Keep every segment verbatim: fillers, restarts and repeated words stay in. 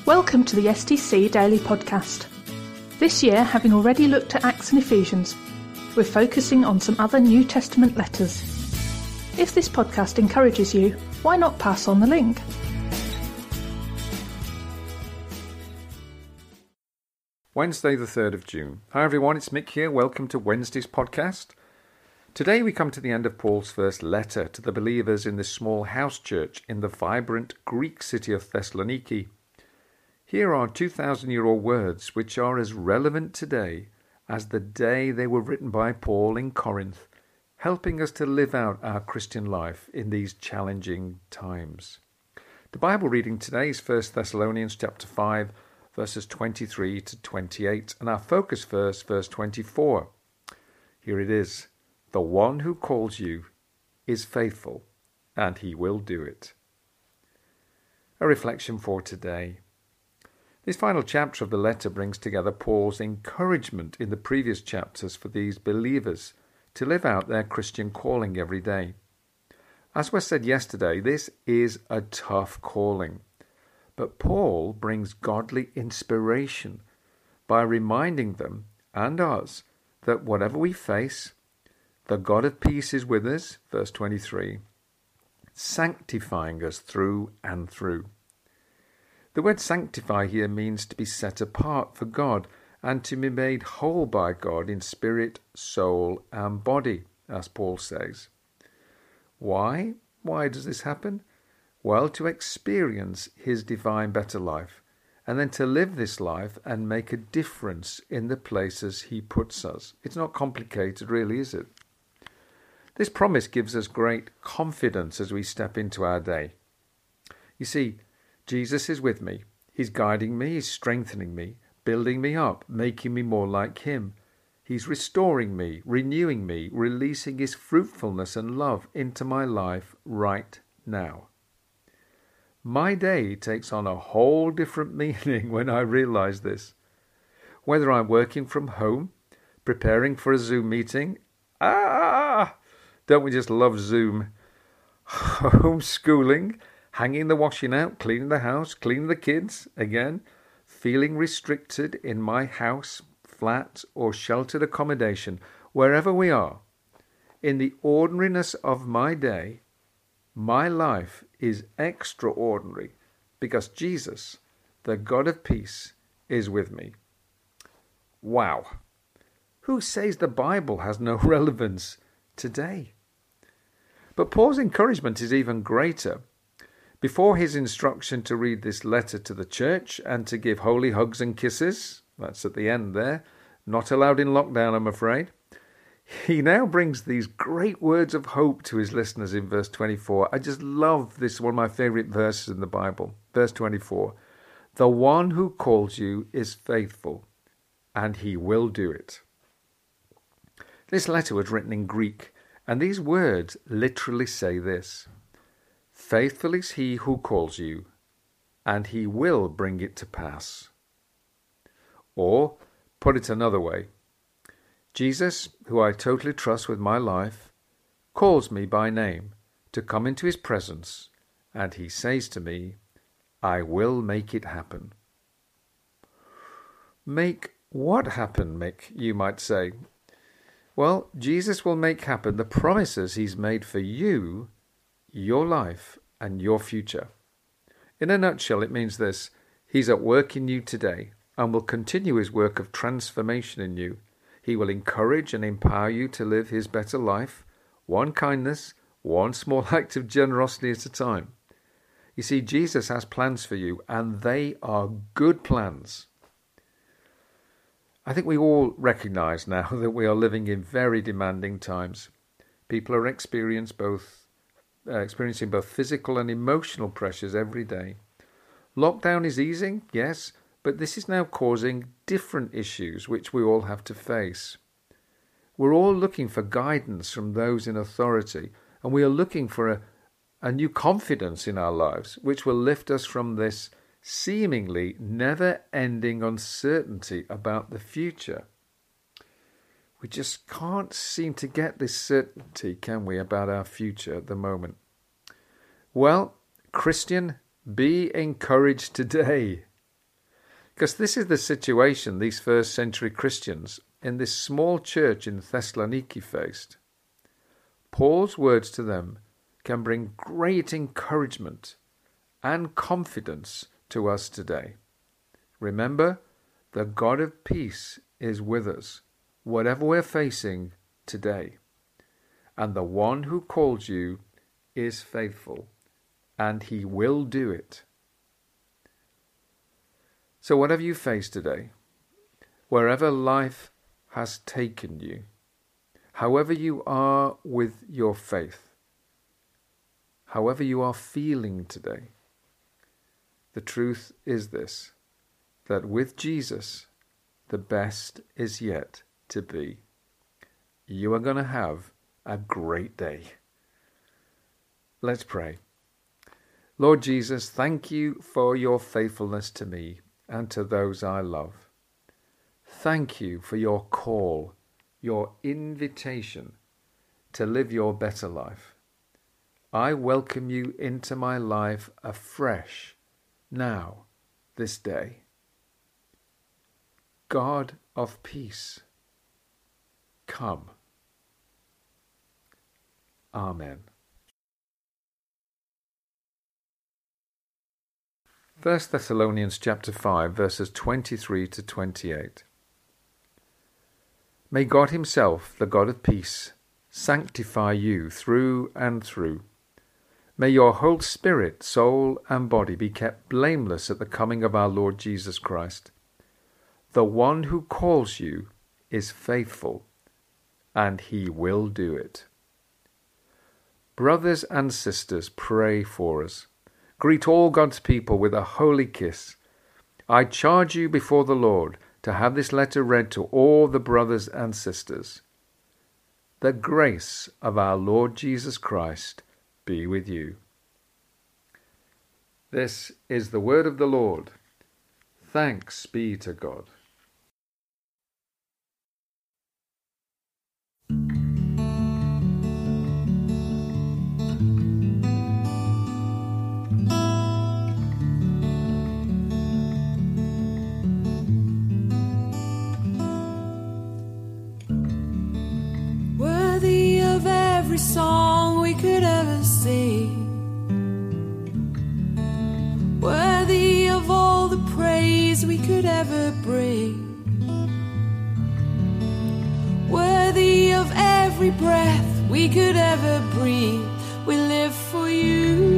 Welcome to the S T C Daily Podcast. This year, having already looked at Acts and Ephesians, we're focusing on some other New Testament letters. If this podcast encourages you, why not pass on the link? Wednesday the third of June. Hi everyone, it's Mick here. Welcome to Wednesday's podcast. Today we come to the end of Paul's first letter to the believers in this small house church in the vibrant Greek city of Thessaloniki. Here are two thousand year old words which are as relevant today as the day they were written by Paul in Corinth, helping us to live out our Christian life in these challenging times. The Bible reading today is First Thessalonians chapter five, verses twenty-three to twenty-eight, and our focus verse, verse twenty-four. Here it is. The one who calls you is faithful, and he will do it. A reflection for today. This final chapter of the letter brings together Paul's encouragement in the previous chapters for these believers to live out their Christian calling every day. As was said yesterday, this is a tough calling. But Paul brings godly inspiration by reminding them and us that whatever we face, the God of peace is with us, verse twenty-three, sanctifying us through and through. The word sanctify here means to be set apart for God and to be made whole by God in spirit, soul, and body, as Paul says. Why? Why does this happen? Well, to experience his divine better life, and then to live this life and make a difference in the places he puts us. It's not complicated, really, is it? This promise gives us great confidence as we step into our day. You see, Jesus is with me. He's guiding me, he's strengthening me, building me up, making me more like him. He's restoring me, renewing me, releasing his fruitfulness and love into my life right now. My day takes on a whole different meaning when I realize this. Whether I'm working from home, preparing for a Zoom meeting, ah, don't we just love Zoom? Homeschooling, hanging the washing out, cleaning the house, cleaning the kids, again, feeling restricted in my house, flat, or sheltered accommodation, wherever we are. In the ordinariness of my day, my life is extraordinary because Jesus, the God of peace, is with me. Wow. Who says the Bible has no relevance today? But Paul's encouragement is even greater. Before his instruction to read this letter to the church and to give holy hugs and kisses, that's at the end there, not allowed in lockdown, I'm afraid, he now brings these great words of hope to his listeners in verse twenty-four. I just love this, one of my favorite verses in the Bible. Verse twenty-four, the one who calls you is faithful, and he will do it. This letter was written in Greek, and these words literally say this. Faithful is he who calls you, and he will bring it to pass. Or, put it another way, Jesus, who I totally trust with my life, calls me by name to come into his presence, and he says to me, I will make it happen. Make what happen, Mick, you might say? Well, Jesus will make happen the promises he's made for you, your life, and your future. In a nutshell, it means this. He's at work in you today and will continue his work of transformation in you. He will encourage and empower you to live his better life, one kindness, one small act of generosity at a time. You see, Jesus has plans for you, and they are good plans. I think we all recognize now that we are living in very demanding times. People are experience both, uh, experiencing both physical and emotional pressures every day. Lockdown is easing, yes, but this is now causing different issues which we all have to face. We're all looking for guidance from those in authority, and we are looking for a, a new confidence in our lives which will lift us from this seemingly never-ending uncertainty about the future. We just can't seem to get this certainty, can we, about our future at the moment? Well, Christian, be encouraged today. Because this is the situation these first century Christians in this small church in Thessaloniki faced. Paul's words to them can bring great encouragement and confidence to us today. Remember, the God of peace is with us, whatever we're facing today. And the one who calls you is faithful, and he will do it. So whatever you face today, wherever life has taken you, however you are with your faith, however you are feeling today, the truth is this, that with Jesus, the best is yet to be. You are going to have a great day. Let's pray. Lord Jesus, thank you for your faithfulness to me and to those I love. Thank you for your call, your invitation to live your better life. I welcome you into my life afresh, now, this day. God of peace, come. Amen. First Thessalonians chapter five, verses twenty-three to twenty-eight. May God himself, the God of peace, sanctify you through and through. May your whole spirit, soul, and body be kept blameless at the coming of our Lord Jesus Christ. The one who calls you is faithful, and he will do it. Brothers and sisters, pray for us. Greet all God's people with a holy kiss. I charge you before the Lord to have this letter read to all the brothers and sisters. The grace of our Lord Jesus Christ be with you. This is the word of the Lord. Thanks be to God. Worthy of every song we could ever sing, worthy of all the praise we could ever bring, worthy of every breath we could ever breathe, we live for you.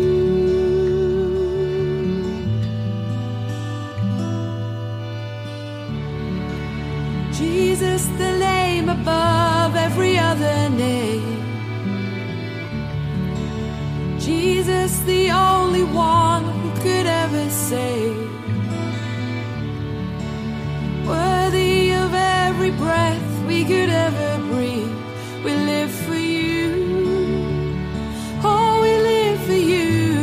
Jesus, the name above every other name. Jesus, the only one who could ever save. Worthy of every breath we could ever breathe, we live for you. Oh, we live for you.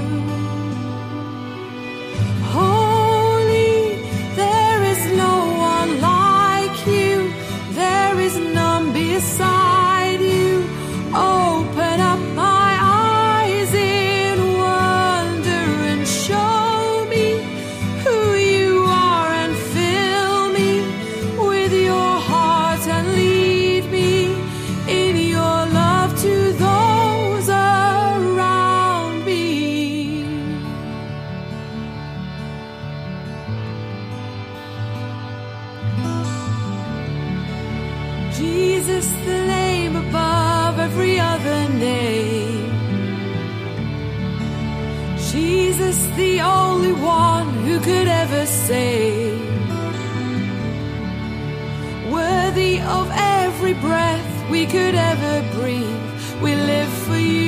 Holy, there is no one like you. There is none beside you. Open up my eyes in wonder and show me who you are, and fill me with your heart and lead me in your love to those around me. Jesus, the name above every other name. Jesus, the only one who could ever save. Worthy of every breath we could ever breathe, we live for you.